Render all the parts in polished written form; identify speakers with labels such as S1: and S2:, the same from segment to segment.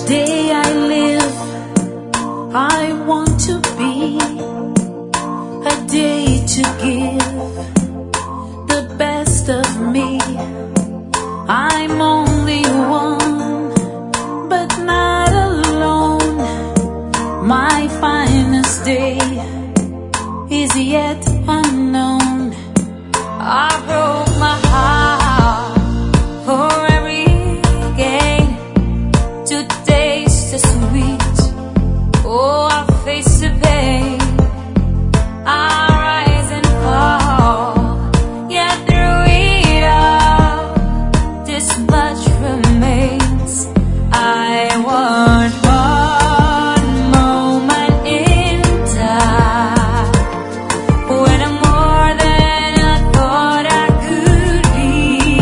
S1: day I live, I want to be a day to give the best of me. I'm only one, but not alone. My finest day is yet unknown. I broke my heart for every gain to taste the sweet. Oh, I face the pain, I rise and fall, yet through it all, this much remains. I want one moment in time when I'm more than I thought I could be,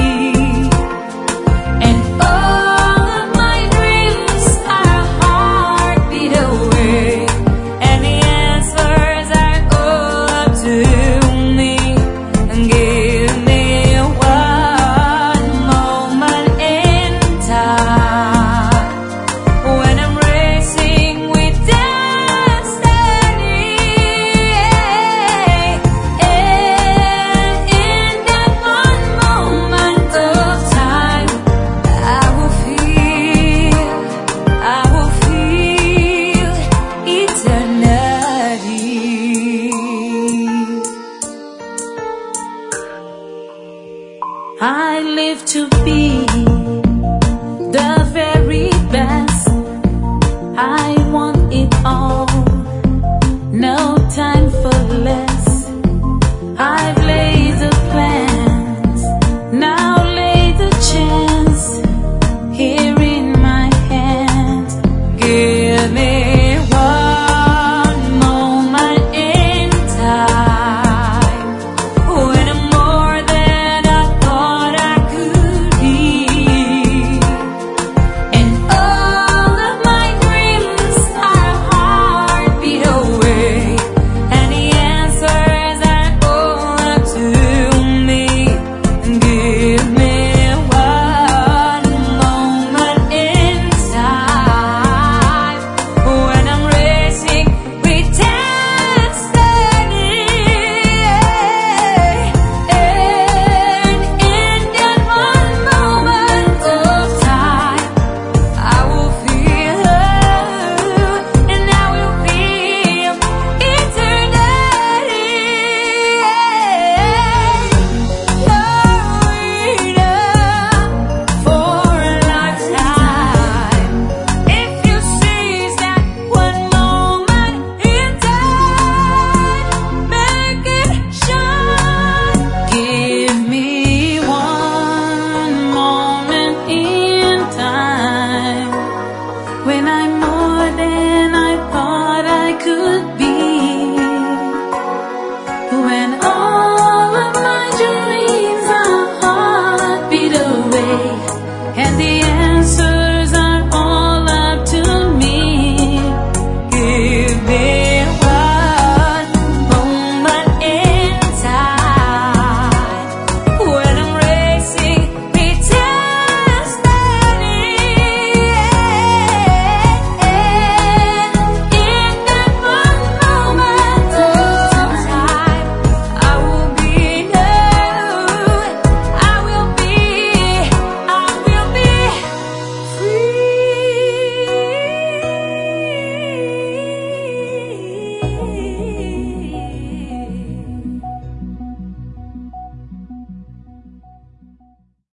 S1: and all of my dreams are a heartbeat away, and the answers are all up to me. Give me one moment in time when I'm racing with destiny, and in that one moment of time, I will feel eternity. I live to be the very best. I want it all, no time for less. I've laid the plans, now lay the chance here in my hands. Give me one moment in time when I'm more than I thought I could be, and all of my dreams are a heartbeat away, and the answers are all up to me. Give me one moment in time when I'm racing with destiny, and in that one moment of time, I will feel, and I will feel eternity. No for a lifetime. If you seize that one moment in time, make it shine. Give me one moment in time when I'm more than I thought I could